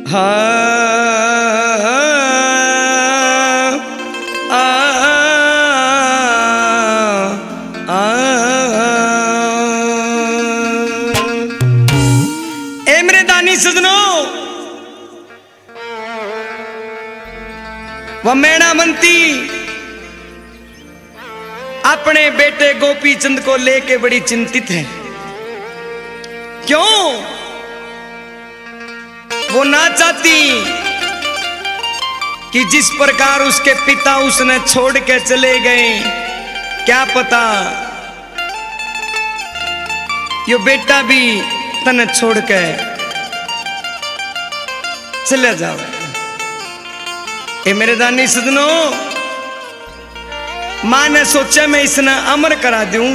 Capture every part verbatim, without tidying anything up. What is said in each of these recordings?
वह मैणा मंती अपने बेटे गोपी चंद को लेके बड़ी चिंतित है। क्यों? वो ना चाहती कि जिस प्रकार उसके पिता उसने छोड़ के चले गए, क्या पता यो बेटा भी तने छोड़ के चले जाओ। ए मेरे दानी सजनों, मां ने सोचा मैं इसने अमर करा दूं।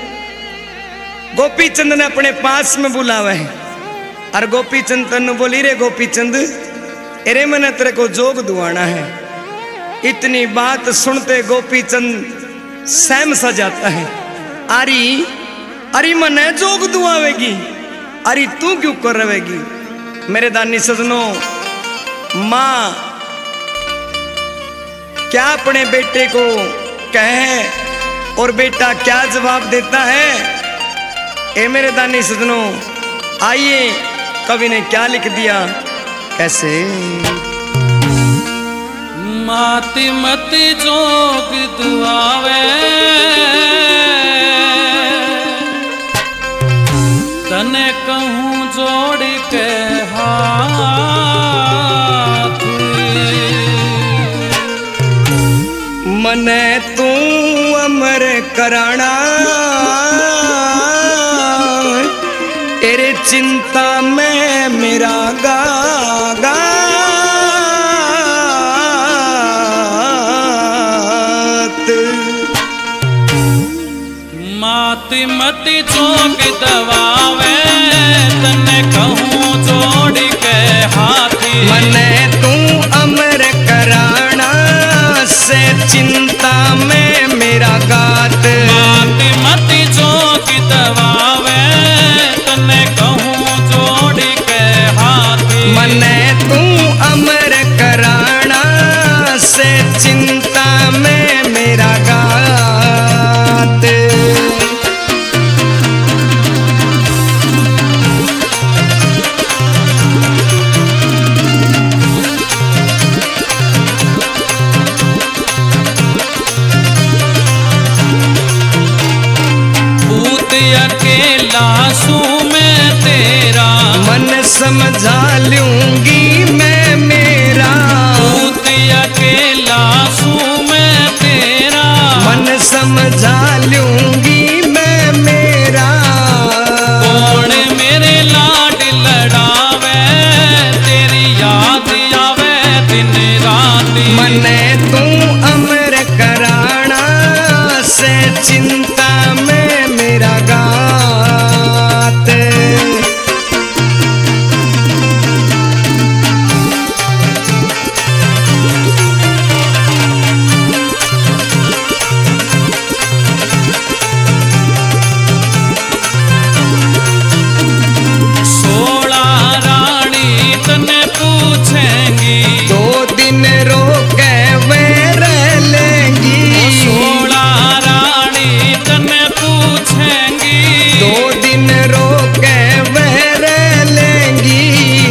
गोपी चंद ने अपने पास में बुलावा है और गोपी चंद तनु बोली, रे गोपी चंद, अरे मैंने तेरे को जोग दुआना है। इतनी बात सुनते गोपी चंद सहम सा जाता है। अरे अरे मने जोग दुआवेगी, अरे तू क्यों कर रहेगी? मेरे दानी सजनों, मां क्या अपने बेटे को कहे और बेटा क्या जवाब देता है? ए मेरे दानी सजनों, आइए कवि ने क्या लिख दिया, कैसे? माति मति जोग दुआवे, तने कहूँ जोड़ के हाथ, मने तू अमर कराना, तेरे चिंता में मेरा गागा। माति मति जोग दवावे, तने कहूँ जोड़ के हाथी, मने तू अमर कराना, से चिंता में मेरा गात। माति मति जोग दवावे, तने कहूँ जोड़ के हाथी, मने तू अमर कराना, से चिंता में मेरा गात। अकेला सू मैं तेरा, मन समझा लूंगी मैं मेरा। भूत अकेला सू मैं तेरा, मन समझा लूंगी मैं मेरा। कौन मेरे लाड लड़ावे, तेरी याद आवे दिन रात। मने तू अमर कराना, से चिंता में मेरा गात। सोला रानी तने पूछेंगी, दो दिन रोके वे रह लेंगी। सोला रानी तने पूछेंगी, दो दिन रोके वे रह लेंगी।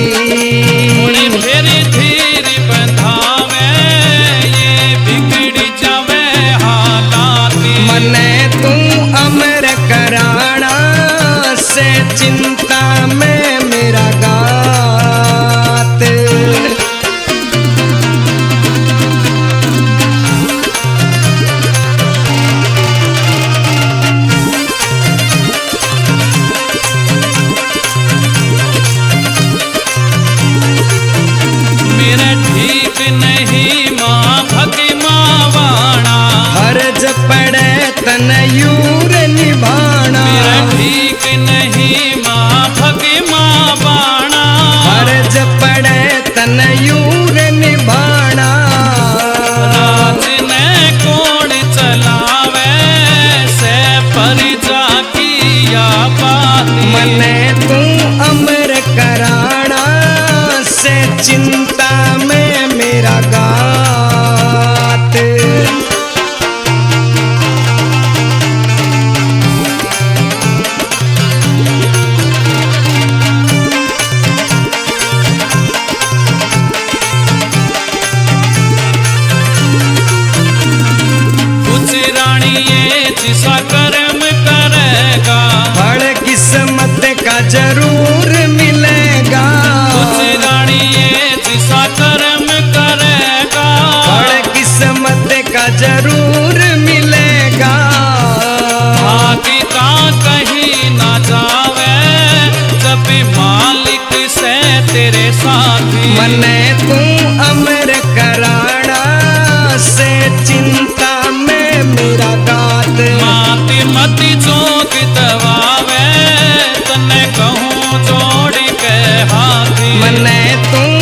फिर धीर बंधावे, ये बिगड़ जावे हालात। मने तू अमर कराना, से चिंता में मेरा गात। चिंता में मेरा गात। कुछ रानी ये जिसा कर्म करेगा फल किस्मत का जरूर मिलेगा। कुछ रानी ये जिसा कर्म करेगा फल किस्मत का जरूर मिलेगा। भाग्य का कहीं ना जावे जब मालिक से तेरे साथी। मने तू अमर कराना से चिंता में मेरा गात। माती मती जोग दबावे तने कहूँ जोड़ के हाथी। मने तू